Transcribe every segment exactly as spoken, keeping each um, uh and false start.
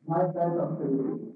My kind of feeling.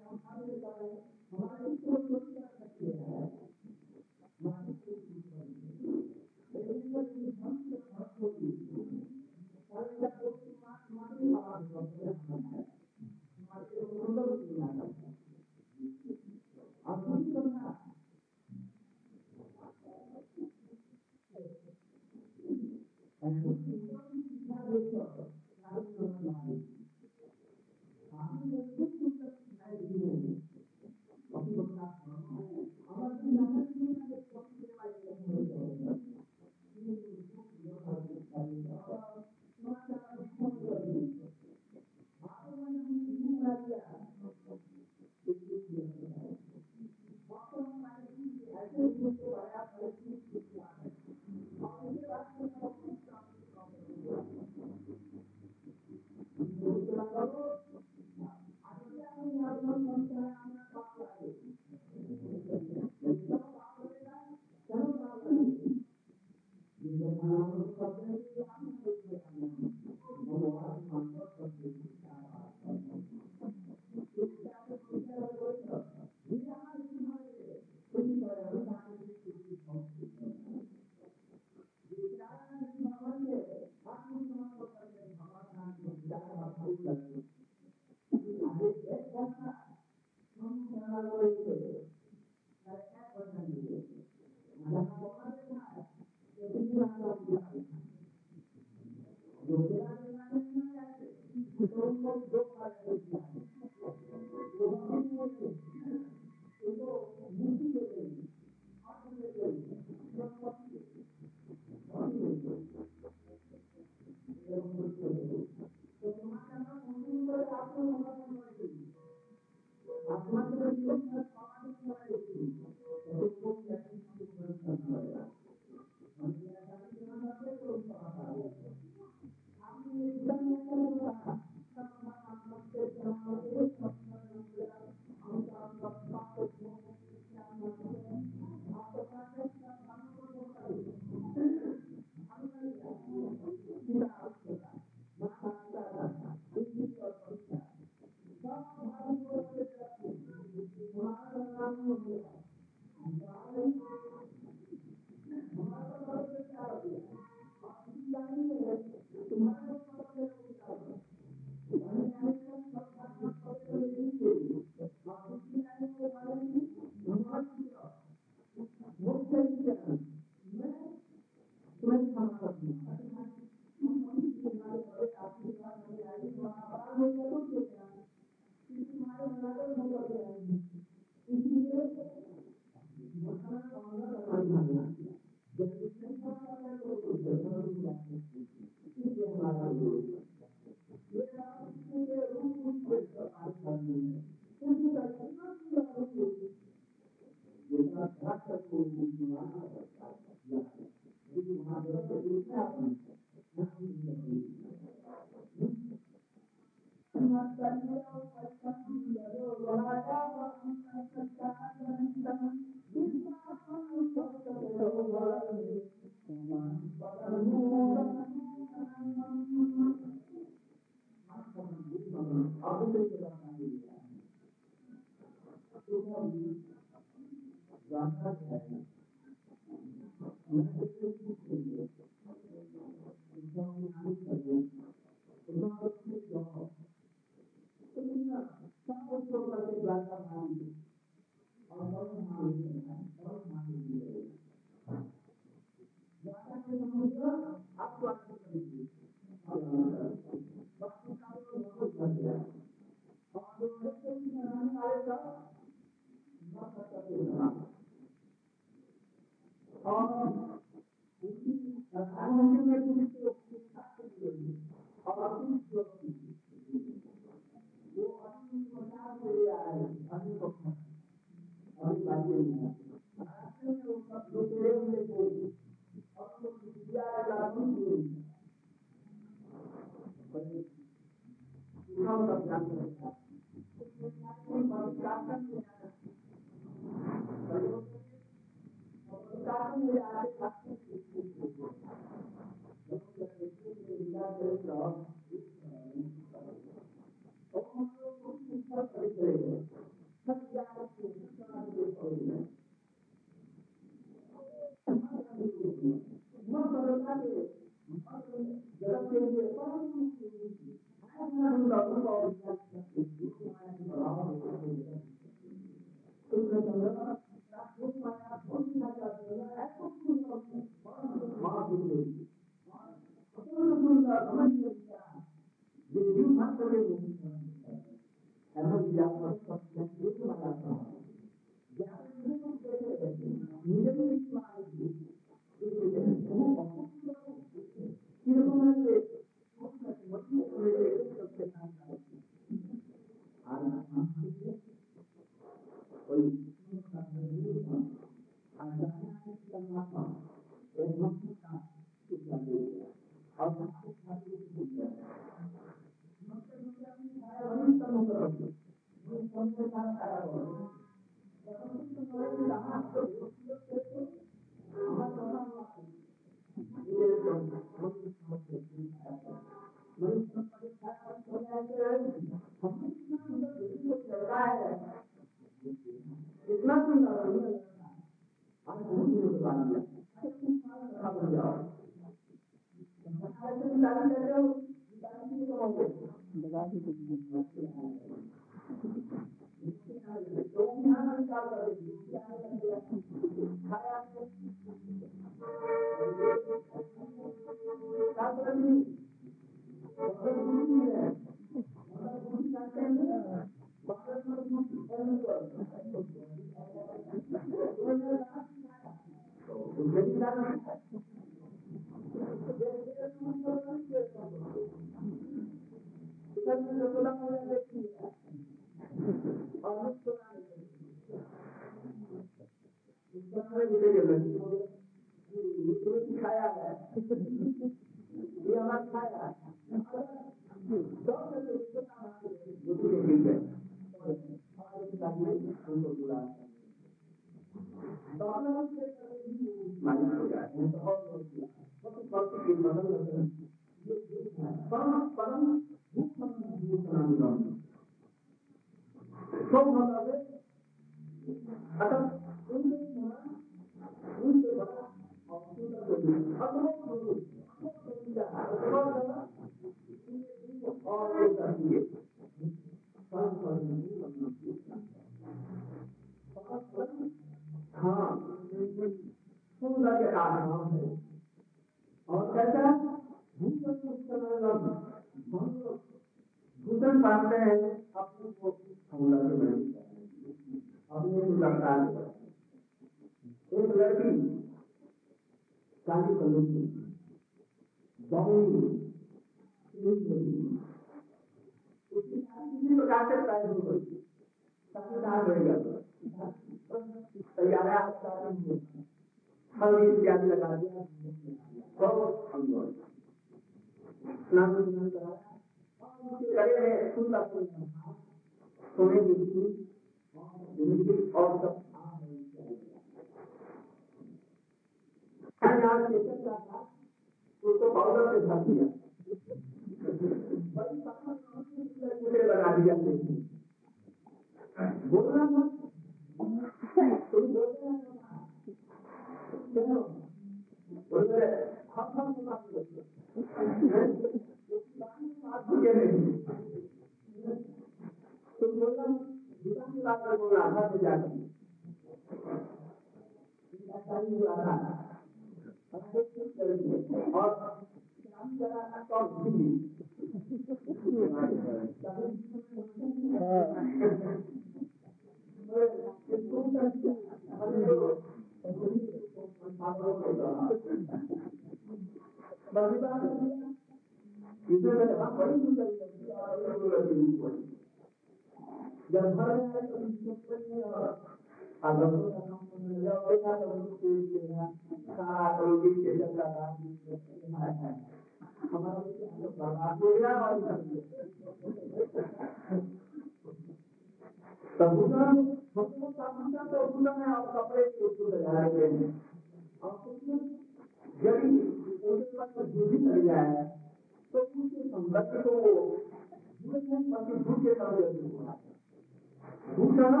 भूषणम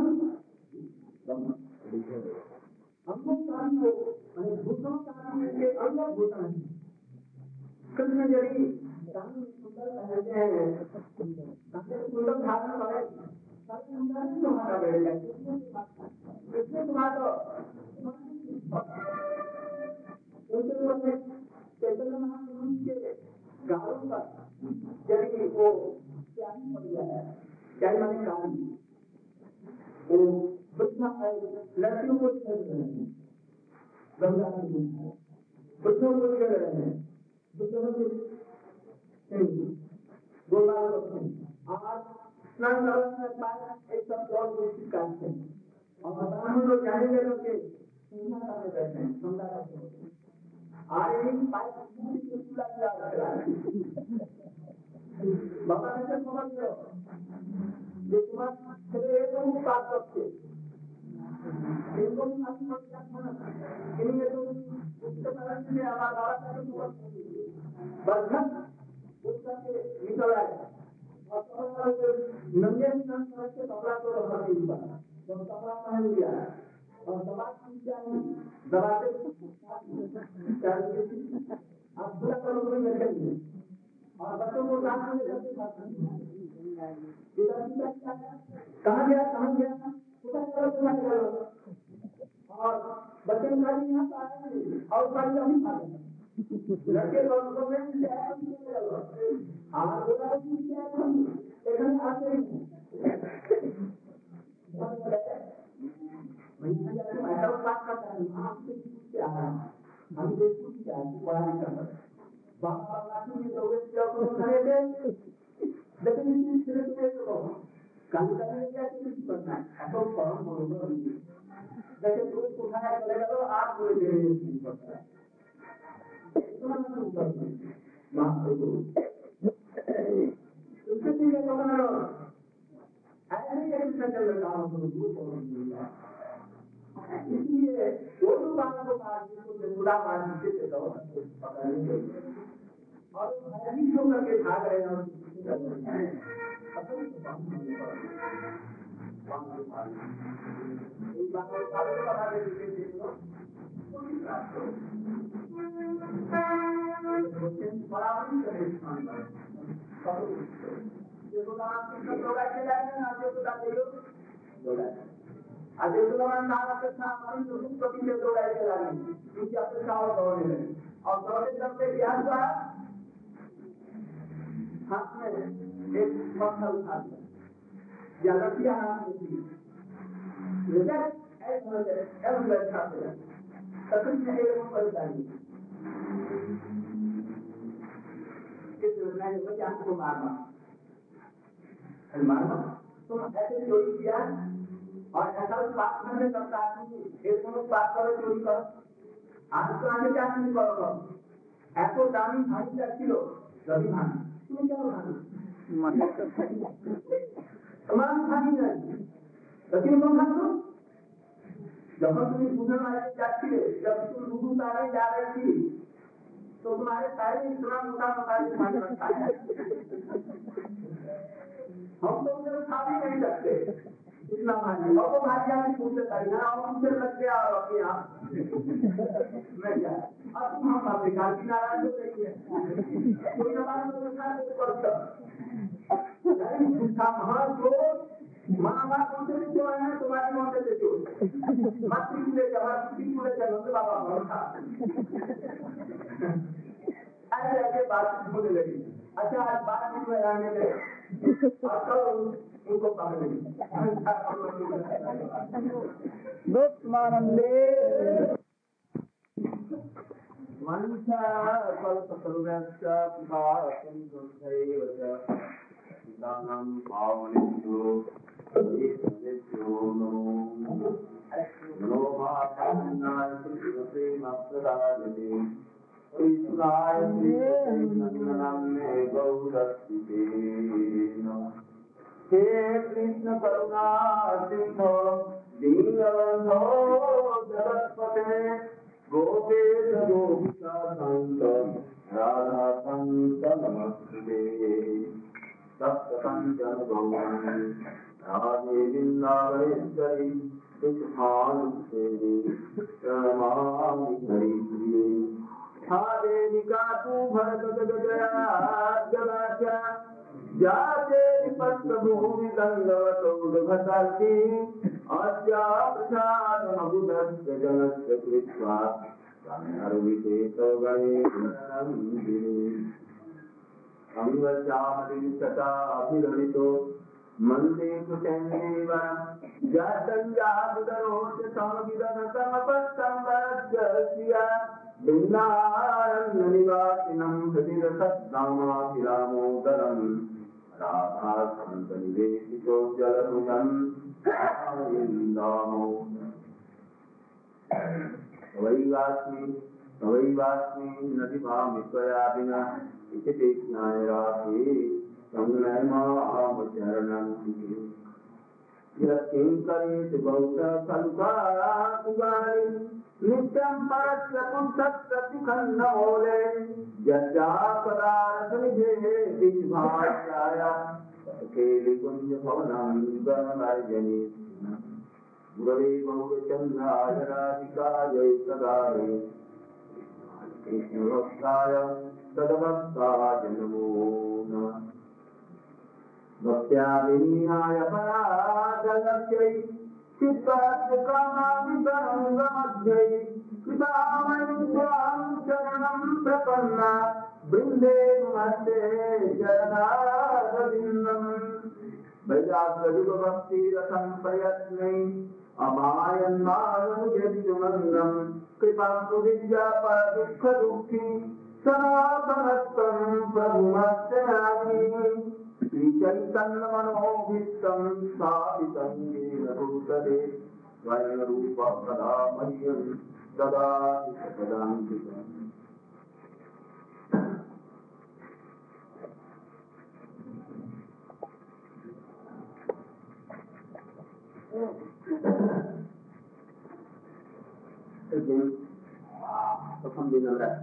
हमको कार्य भूषण कार्य के अंग भूषण है। कृष्ण यदि दान सुंदर पहनते हैं, सुंदर धारण करें, सुंदर तुम्हारा बढ़ेगा। कृष्ण तुम्हारा उनके ऊपर चैतन्य महाप्रभु के गालों पर यदि वो प्यारी पड़ जाए, क्या माने काली, वो वृद्धा लड़कियों को छेड़ रहे हैं, गंगा की वृद्धों को छेड़ रहे हैं, वृद्धों के गोलाल रखते हैं। आज स्नान करने के बाद एक सब और दूसरी काटते हैं और ब्राह्मण लोग जाने के लोग के सुंदर करते रहते हैं, सुंदर करते हैं। आज एक पाइप पूरी चुला चला रहा है। बाबा ने समझ लो, ये तुम्हारा खेले तो बात करते इनको भी मत रखना, इनमें तो उसके कारण से आवाज आ रहा है तो बरखत उसका के निकल आए और कपड़ा नंगे स्नान करके कपड़ा को रखा दिया, तो कपड़ा पहन लिया और दवा की जाए, दवा से आप पूरा करो कोई नहीं और बच्चों को साथ में लेकर कहाँ गया कहाँ गया और बच्चे खाली यहाँ आए और खाली अभी खाए लड़के लोगों में और बोला कि एखन आते हैं भैया जाके मैटर बात करता है आप से क्या है हम देखो क्या पढ़ा लिखा है बाप बाप में लोग क्या करे थे लेकिन इस तरह से तो काम करने क्या कुछ करना है तो फॉर्म बरोबर लेकिन लोग उठाया करेगा तो आप बोले दे रहे हैं पड़ता है इतना नहीं करना माफ करो उसके लिए तो ना ऐसे ही एक चल रहा है तो दूर हो रहा है इसलिए वो तो बात को बात को बुरा मान के तो पता नहीं और भाई जो करके भाग रहे हैं अपन तो बात नहीं कर बात को भाग एक बात को भाग को बता दे दीजिए तो कोई बात तो बराबर ही करे स्थान पर ये तो नाम से लोग आके जाएंगे ना जो बता दियो लोग आज एक लोग नाम के साथ हमारी जो प्रति के लोग आए चला गए क्योंकि अपने साथ दौड़ने लगे और दौड़ने करते क्या हुआ हाथ में एक पत्थर उठा दिया या लड़कियां हाथ में थी रिजेक्ट ऐसे ऐसे लड़का से तकलीफ में एक ऊपर जाएगी इस मैंने बच्चा को मारना मारना तो ऐसे चोरी किया और ऐसा बात करने करता है एक लोग बात करो चोरी करो आज तो आगे क्या नहीं करो ऐसो दामी भाई का किलो रवि भाई तुम क्या भाई तुम्हारी भाई नहीं लेकिन तुम भाई तो जब तुम पूछने वाले जाती है जब तुम लूडू तारे जा रही थी तो तुम्हारे सारे इतना मोटा मोटा दिखाई रखता है हम तो उसे उठा भी नहीं सकते इतना भारी और वो भारी आदमी पूछते तारी ना और उनसे लग गया और अपने आप मैं क्या अब तुम हम बात दिखा की नाराज हो रही है कोई हमारे को दिखा दे पड़ता नहीं झूठा महान को माँ बाप उनसे भी जो है तुम्हारी मौत से जो मातृ को लेकर मातृ को लेकर नंद बाबा भरोसा ऐसे ऐसे बात होने लगी अच्छा आज बात में आने लगे और कल उनको पकड़ गोप्मानंदे मनुष्य कल्पतरुभ्यश्च पितासंसुधैव च पितानां पावनेभ्यो देशेभ्यो नमो नमो महात्मनाय श्रीमते कृष्णाय श्रीनन्दनाम्ने गौरस्ते हे कृष्ण करुणा सिंधो दीनबन्धो जगत्पते गोपेश गोपिका कान्त राधा कान्त नमस्ते सप्त काञ्चन गौरं राधे वृंदावनेश्वरी भानु सेवी रमामि हरि प्रिये हा देविका तू भरत गजया जलाशा जाते विपस्तभूमि गंधवतोदघटासी अस्या प्रसादमबुधस्य जनस्य कृत्वा गणेशनन्दिनी अंगश्यामलिं तथाभिरमितो मन्दे कुचेन्द्रीवरं जातञ्जाबुधरोच समविदनतमपस्तम्भरस्य वृन्दारण्यनिवासिनं हृदिरसद्दामाभिरामोदरं राधाकान्तनिवेशितो जलरुगं दामो वैवास्मि वैवास्मि नदिभामि त्वया विना इति कृष्णाय राधे संनयमामचरणं यत्किङ्करेषु बहुशः नित्यं परस्य पुंसस्य सुखन्नमूले यस्यापदारसनिधे विभाषाय केलिकुञ्जभवनं गणमार्जने गुरवे गौरचन्द्राय राधिकायै सदायै कृष्णभक्ताय तद्भक्ताय नमो नमः भक्त्या विनीयाय पराजलक्ष्यै चित्तकामावितरङ्गमध्यै कृतामयि त्वां शरणं प्रपन्ना बृन्दे नमस्ते चरणारविन्दम् वैराग्ययुगभक्तिरसं प्रयत्नै अमायन्मानमुजद्युमन्दं कृपां विद्यापर दुःखदुःखी सनातनस्तं प्रभुमस्यामि श्रीचैतन्यमनोभीष्टं स्थापितं येन भूतले स्वयं रूपः कदा मह्यं ददाति सदान्तिकम् प्रथम दिन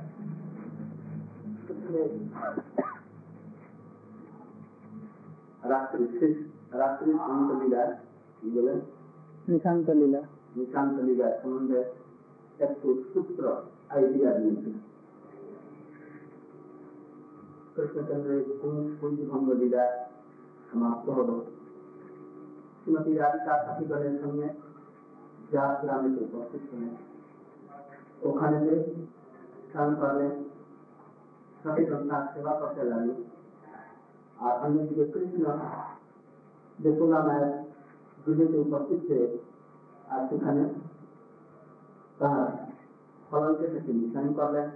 रात्रि रात्रि शांत लीला निशांत लीला निशांत लीला संबंध एक सूत्र आइडिया दी कृष्णचंद्र कुंज भंग लीला समाप्त हो गई श्रीमती राधिका सखी गणेश में যাত্রা में उपस्थित हुए ওখানে যে স্নান করলেন সখী গঙ্গা সেবা করতে লাগলেন আর অন্যদিকে কৃষ্ণ যমুনা মায়ের বিজেতে উপস্থিত হয়ে আর সেখানে তার ফলনকে থেকে নিশান করলেন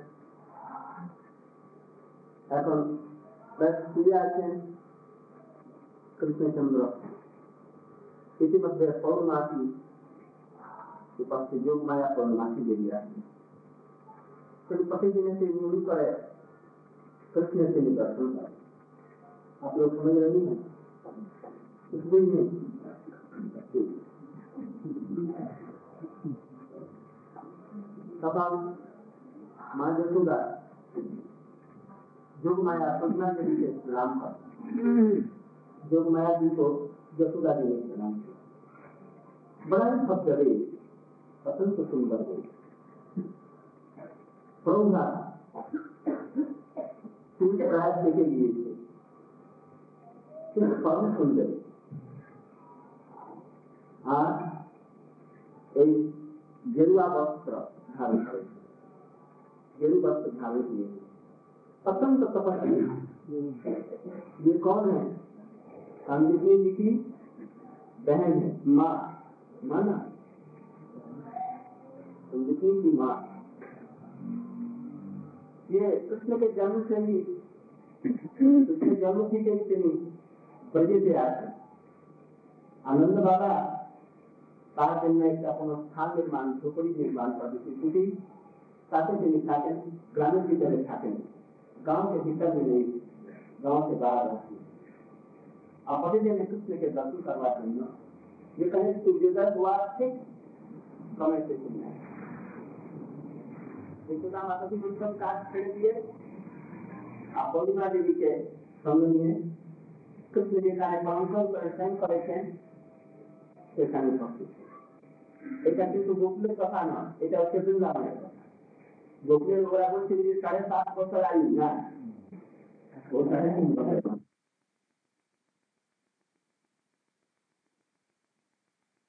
এখন বেশ ফিরে আছেন কৃষ্ণচন্দ্র ইতিমধ্যে পৌর্ণমাসী उपास्य योग माया पौर्णमासी दे दिया फिर प्रतिदिन से मुनि करे कृष्ण से निकलता है आप लोग समझ रहे हैं कुछ भी नहीं तब हम माँ जसोदा योग माया पौर्णमा के लिए प्रणाम कर योग माया जी को जसोदा जी ने प्रणाम किया बड़ा ही भक्त रहे अत्यंत सुंदर हो प्रभुधा तीन प्राय देखे लिए थे किंतु परम सुंदर आज एक गेरुआ वस्त्र धारण करे गेरु वस्त्र धारण किए अत्यंत तपस्वी ये कौन है कांतिनी जी की बहन है माँ माना की माँ ये कृष्ण के जन्म से ही कृष्ण जन्म की के बजे से आते आनंद बाबा तार दिन में अपना स्थान निर्माण झोपड़ी निर्माण कर दी क्योंकि साथे से निखाते ग्रामीण की तरह खाते गांव के भीतर में नहीं गांव से बाहर रहती आप प्रतिदिन कृष्ण के दर्शन करवाते हैं ये कहें सूर्योदय हुआ ठीक समय से सुनना यशोदा माता जी मंत्र काट छेड़ दिए आप पौर्णिमा देवी के संग में कृष्ण जी का पांचों पर संग करे थे সেখানে উপস্থিত। এটা কিন্তু গোকুলের কথা না, এটা হচ্ছে বৃন্দাবনের কথা। গোকুলের ওরা বলছে যে সাড়ে সাত বছর আয়ু না, ও সাড়ে তিন বছর।